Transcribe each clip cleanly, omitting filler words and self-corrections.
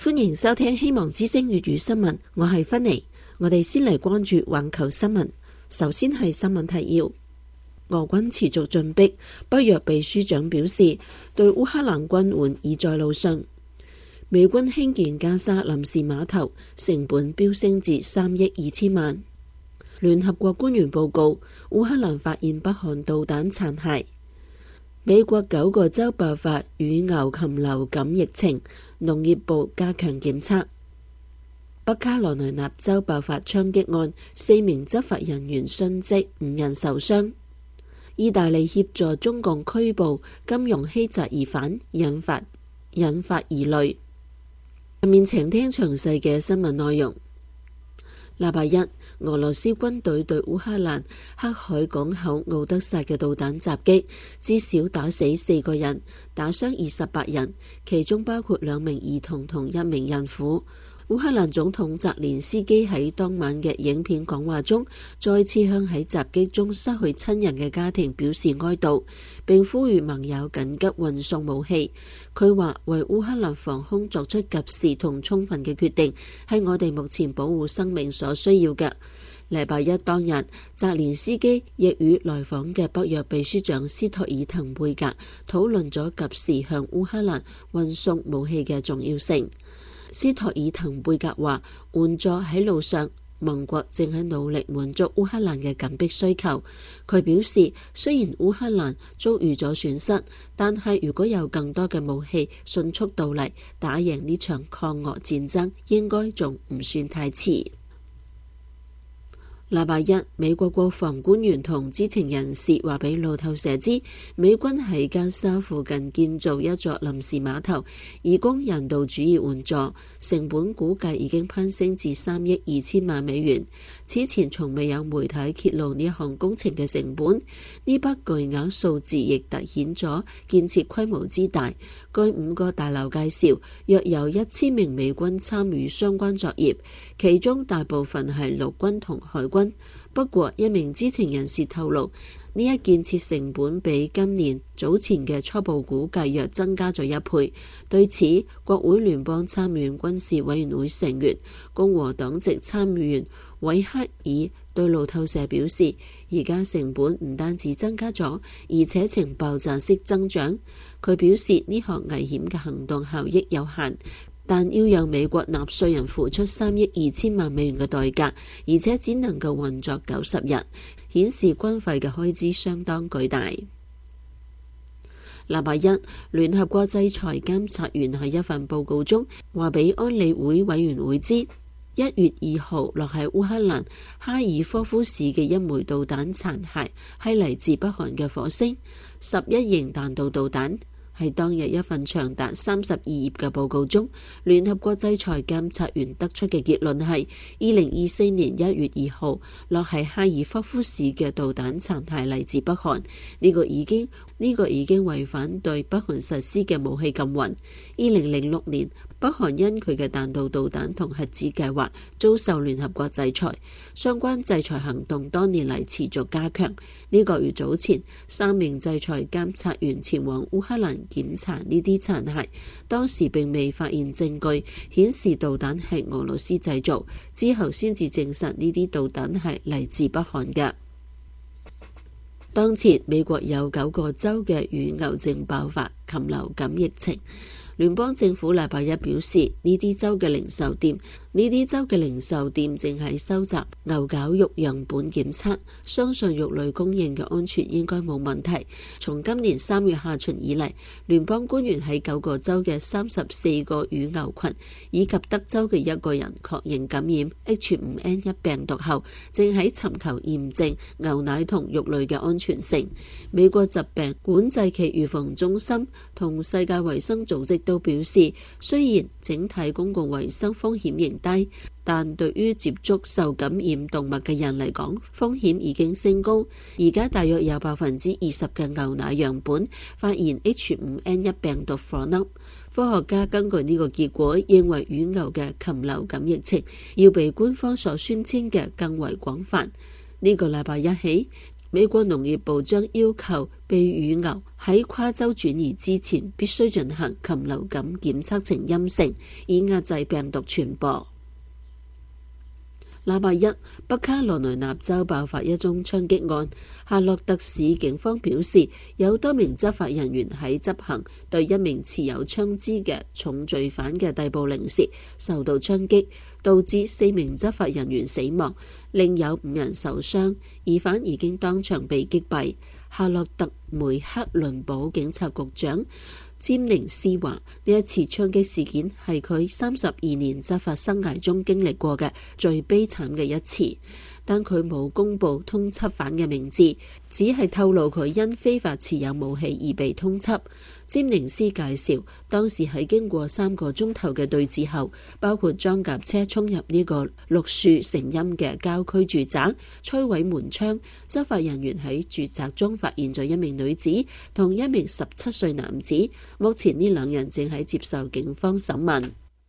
歡迎收聽希望之聲粵語新聞，我係芬妮。我哋先嚟關注環球新聞。首先係新聞提要：俄軍持續進逼，北約秘書長表示對烏克蘭軍援已在路上。美軍興建加沙臨時碼頭，成本飆升至3億2千萬。聯合國官員報告，烏克蘭發現北韓導彈殘骸。美國9個州爆發乳牛禽流感疫情，農業部加強檢測。北卡羅來納州爆發槍擊案，4名執法人員殉職，5人受傷。意大利協助中共拘捕金融欺詐疑犯，引發疑慮。下面請聽詳細嘅新聞內容。禮拜一，俄羅斯軍隊對烏克蘭黑海港口敖德薩嘅導彈襲擊，至少打死4個人，打傷28人，其中包括2名兒童同1名孕婦。烏克蘭總統澤連斯基喺當晚嘅影片講話中，再次向喺襲擊中失去親人嘅家庭表示哀悼，並呼籲盟友緊急運送武器。佢話為烏克蘭防空作出及時同充分嘅決定，係我哋目前保護生命所需要嘅。禮拜一當日，澤連斯基亦與來訪嘅北約秘書長斯托爾滕貝格討論咗及時向烏克蘭運送武器嘅重要性。斯托爾滕貝格話，援助喺路上，盟國正喺努力滿足烏克蘭嘅緊迫需求。佢表示，雖然烏克蘭遭遇咗損失，但係如果有更多嘅武器迅速到嚟，打贏呢場抗俄戰爭，應該仲唔算太遲。禮拜一，美國國防官員同知情人士話俾路透社知，美軍喺加沙附近建造一座臨時碼頭，以供人道主義援助，成本估計已經攀升至3億2千萬美元。此前從未有媒體揭露呢一項工程嘅成本，呢筆巨額數字亦突顯咗建設規模之大。據5個大樓介紹，約有1000名美軍參與相關作業，其中大部分係陸軍同海軍。不過，一名知情人士透露，呢一建設成本比今年早前嘅初步估計約增加咗1倍。對此，國會聯邦參議院軍事委員會成員共和黨籍參議員韋克爾對路透社表示，而家成本唔單止增加咗，而且呈爆炸式增長。佢表示呢項危險嘅行動效益有限，但要讓美國納稅人付出3億2千萬美元嘅代價，而且只能夠運作90日，顯示軍費嘅開支相當巨大。禮拜一，聯合國制裁監察員喺一份報告中話俾安理會委員會知，1月2號落喺烏克蘭哈爾科夫市嘅一枚導彈殘骸係嚟自北韓嘅火星11型彈道導彈。喺當日一份長達32頁嘅報告中，聯合國制裁監察員得出嘅結論係2024年1月2號落喺哈爾科夫市嘅導彈殘骸嚟自北韓，呢個已經違反對北韓實施嘅武器禁運。2006年，北韓因佢嘅彈道導彈同核子計劃遭受聯合國制裁，相關制裁行動多年嚟持續加強。呢個月早前，3名制裁監察員前往烏克蘭檢查呢啲殘骸，當時並未發現證據顯示導彈係俄羅斯製造，之後先至證實呢啲導彈係嚟自北韓嘅。當前美國有9個州嘅乳牛正爆發禽流感疫情。聯邦政府禮拜一表示，呢啲州嘅零售店正喺收集牛絞肉樣本檢測，相信肉類供應嘅安全應該冇問題。從今年3月下旬以嚟，聯邦官員喺9個州嘅34個乳牛群以及德州嘅1個人確認感染 H5N1 病毒後，正喺尋求驗證牛奶同肉類嘅安全性。美國疾病管制暨預防中心同世界衛生組織都表示，雖然整體公共衛生風險仍低，但對於接觸受感染動物嘅人嚟講，風險已經升高。而家大約有20%嘅牛奶樣本發現 H5N1 病毒顆粒。科學家根據呢個結果，認為乳牛嘅禽流感疫情要比官方所宣稱嘅更為廣泛。呢個禮拜一起， 美國農業部將要求被乳牛喺跨州轉移之前必須進行禽流感檢測呈陰性，以壓制病毒傳播。禮拜一，北卡羅來納州爆發一宗槍擊案。夏洛特市警方表示，有多名執法人員喺執行對一名持有槍支嘅重罪犯嘅逮捕令時受到槍擊，導致4名執法人員死亡，另有5人受傷。疑犯已經當場被擊斃。夏洛特梅克倫堡警察局長詹寧斯話：呢一次槍擊事件係佢32年執法生涯中經歷過嘅最悲慘嘅一次，但佢冇公布通緝犯嘅名字，只係透露佢因非法持有武器而被通緝。詹寧斯介紹，當時喺經過3個鐘頭嘅對峙後，包括裝甲車衝入呢個綠樹成蔭嘅郊區住宅，摧毀門窗。執法人員喺住宅中發現咗一名女子同一名17歲男子，目前呢2人正喺接受警方審問。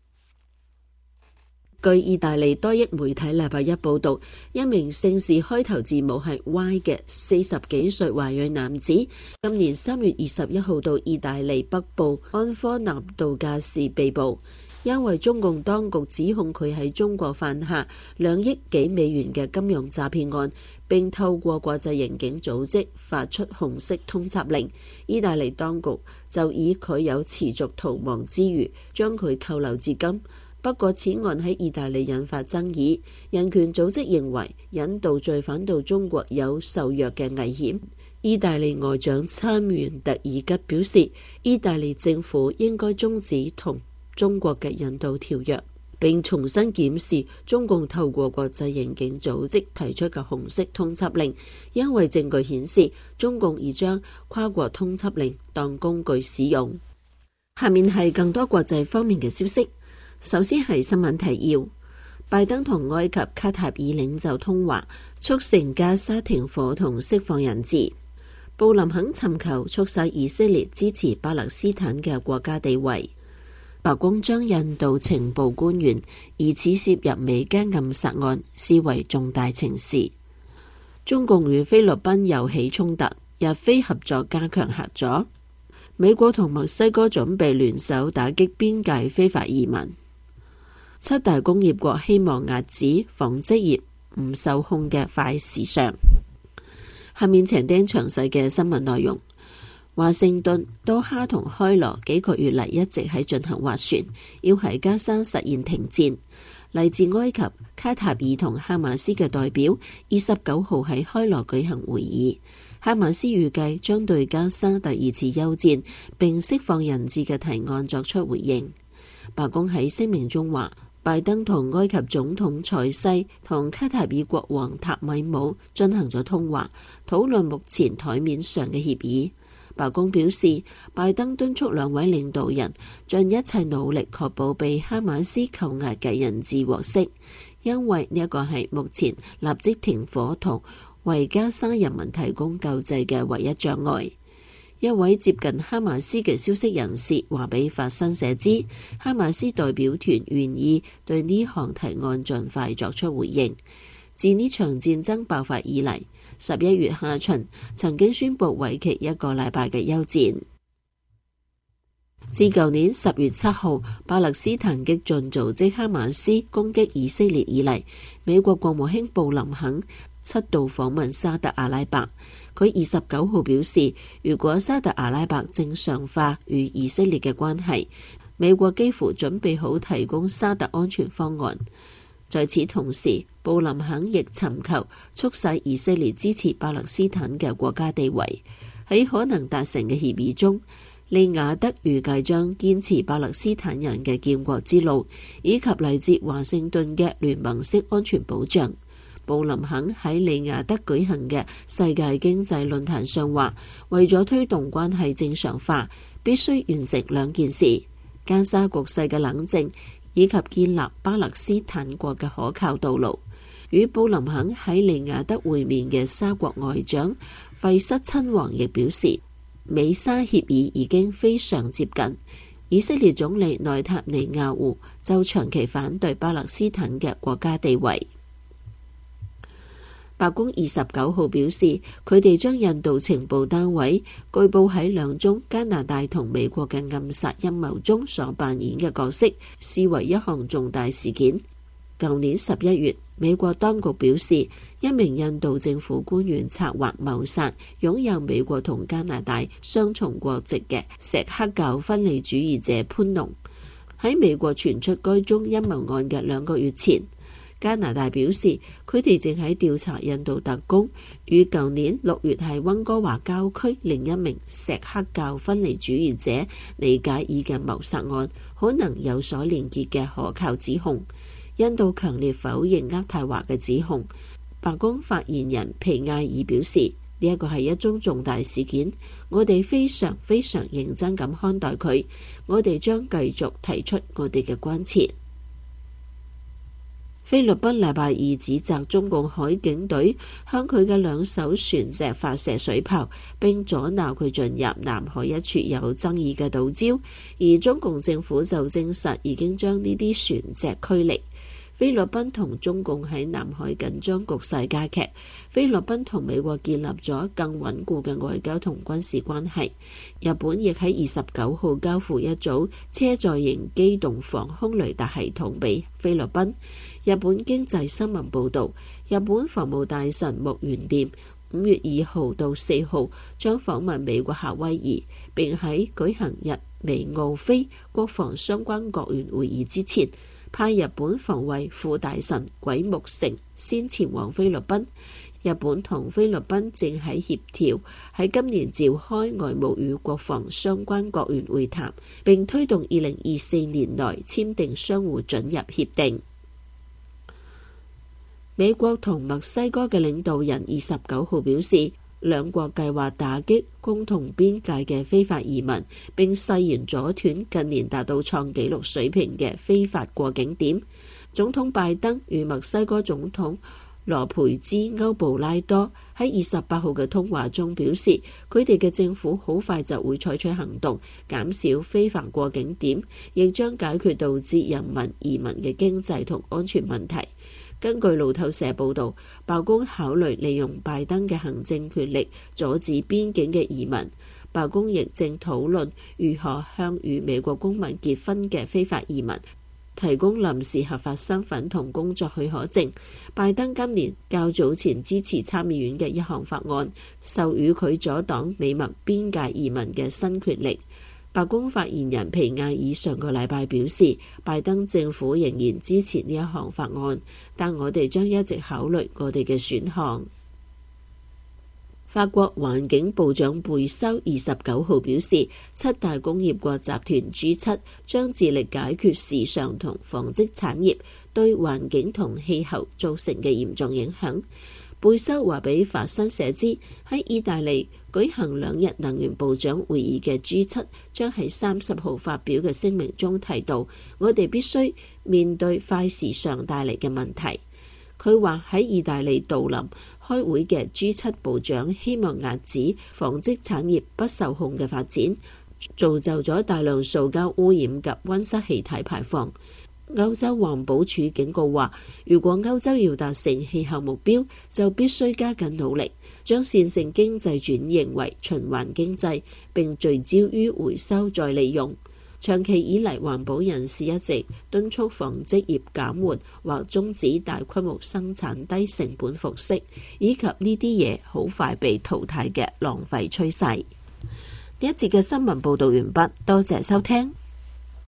據意大利多益媒體禮拜一報道，一名姓氏開頭字母係 Y 嘅40幾歲華裔男子，今年3月21號到意大利北部安科納度假時被捕，因為中共當局指控佢喺中國犯下2億幾美元嘅金融詐騙案，並透過國際刑警組織發出紅色通緝令。意大利當局就以佢有持續逃亡之虞，將佢扣留至今。不過此案喺意大利引發爭議，人權組織認為引渡罪犯到中國有受虐嘅危險。意大利外長參元特爾吉表示，意大利政府應該終止同中國嘅引渡條約，並重新檢視中共透過國際刑警組織提出嘅紅色通緝令，因為證據顯示中共已將跨國通緝令當工具使用。下面係更多國際方面嘅消息。首先係新聞提要，拜登同埃及卡塔爾領袖通話，促成加沙停火同釋放人質。布林肯尋求促使以色列支持巴勒斯坦嘅國家地位。白宮將印度情報官員疑似涉入美加暗殺案視為重大情事。中共與菲律賓又起衝突，日菲合作加強合作。美國同墨西哥準備聯手打擊邊界非法移民。7大工業國希望遏止紡織業唔受控嘅快時尚。下面請聽詳細嘅新聞內容。華盛頓、多哈同開羅幾個月嚟一直喺進行斡旋，要喺加沙實現停戰。嚟自埃及、卡塔爾同哈馬斯嘅代表29號喺開羅舉行會議。哈馬斯預計將對加沙第2次休戰並釋放人質嘅提案作出回應。白宮喺聲明中話，拜登同埃及總統塞西同卡塔爾國王塔米姆進行咗通話，討論目前台面上嘅協議。白宮表示，拜登敦促2位領導人盡一切努力確保被哈馬斯扣押嘅人質獲釋，因為呢一個係目前立即停火同為加沙人民提供救濟嘅唯一障礙。一位接近哈馬斯嘅消息人士話俾法新社知，哈馬斯代表團願意對呢項提案盡快作出回應。自呢場戰爭爆發以嚟，11月下旬曾經宣布為期1個禮拜嘅休戰。自舊年10月7號巴勒斯坦激進組織哈馬斯攻擊以色列以嚟，美國國務卿布林肯7度訪問沙特阿拉伯。佢29號表示，如果沙特阿拉伯正常化與以色列嘅關係，美國幾乎準備好提供沙特安全方案。在此同時，布林肯亦尋求促使以色列支持巴勒斯坦嘅國家地位。喺可能達成嘅協議中，利雅得預計將堅持巴勒斯坦人嘅建國之路，以及嚟自華盛頓嘅聯盟式安全保障。布林肯喺利雅得舉行嘅世界經濟論壇上話，為咗推動關係正常化，必須完成2件事：加沙局勢嘅冷靜，以及建立巴勒斯坦國嘅可靠道路。與布林肯喺利雅得會面嘅沙國外長費瑟親王亦表示，美沙協議已經非常接近。以色列總理內塔尼亞胡就長期反對巴勒斯坦嘅國家地位。 白宮29號表示，佢哋將印度情報單位據報喺2宗加拿大同美國嘅暗殺陰謀中所扮演嘅角色視為一項重大事件。舊年11月，美國當局表示，一名印度政府官員策劃謀殺擁有美國同加拿大雙重國籍嘅錫克教分離主義者潘龍。喺美國傳出該宗陰謀案嘅2個月前，加拿大表示佢哋正喺調查印度特工與舊年6月喺溫哥華郊區另一名錫克教分離主義者尼賈爾嘅謀殺案可能有所連結嘅可靠指控。印度強烈否認渥太華嘅指控。白宮發言人皮埃爾表示，呢一個係一宗重大事件，我哋非常認真咁看待佢，我哋將繼續提出我哋嘅關切。菲律賓禮拜二指責中共海警隊向佢嘅2艘船隻發射水炮，並阻撓佢進入南海一處有爭議嘅島礁，而中共政府就證實已經將呢啲船隻驅離。菲律賓同中共喺南海緊張局勢加劇，菲律賓同美國建立咗更穩固嘅外交同軍事關係。日本亦喺29號交付一組車載型機動防空雷達系統俾菲律賓。日本經濟新聞報導，日本防務大臣木原稔5月2號到4號將訪問美國夏威夷，並喺舉行日美澳菲國防相關國員會議之前，派日本防衛副大臣鬼木城先前往菲律賓。日本同菲律賓正喺協調喺今年召開外務與國防相關國員會談，並推動2024年內簽訂相互准入協定。美國同墨西哥嘅領導人29號表示，兩國計劃打擊共同邊界嘅非法移民，並誓言阻斷近年達到創紀錄水平嘅非法過境點。總統拜登與墨西哥總統羅培茲歐布拉多喺28號嘅通話中表示，佢哋嘅政府好快就會採取行動，減少非法過境點，亦將解決導致人民移民嘅經濟同安全問題。根據路透社報導，白宮考慮利用拜登嘅行政權力阻止邊境嘅移民。白宮亦正討論如何向與美國公民結婚嘅非法移民提供臨時合法身份同工作許可證。拜登今年較早前支持參議院嘅一項法案，授予佢阻擋美墨邊界移民嘅新權力。白宮發言人皮埃爾上個禮拜表示，拜登政府仍然支持呢一項法案，但我哋將一直考慮我哋嘅選項。法國環境部長貝修29號表示，7大工業國集團 G7 將致力解決時尚同紡織產業對環境同氣候造成嘅嚴重影響。貝修話俾法新社知，喺意大利舉行2日能源部長會議嘅 G7 將喺30號發表嘅聲明中提到，我哋必須面對快時尚帶嚟嘅問題。佢話喺意大利杜林開會嘅 G7 部長希望遏止紡織產業不受控嘅發展，造就咗大量塑膠污染及溫室氣體排放。歐洲環保署警告話，如果歐洲要達成氣候目標，就必須加緊努力，將線性經濟轉型為循環經濟，並聚焦於回收再利用。長期以嚟，環保人士一直敦促紡織業減緩或終止大規模生產低成本服飾，以及呢啲嘢好快被淘汰嘅浪費趨勢。呢一節嘅新聞報道完畢，多謝收聽。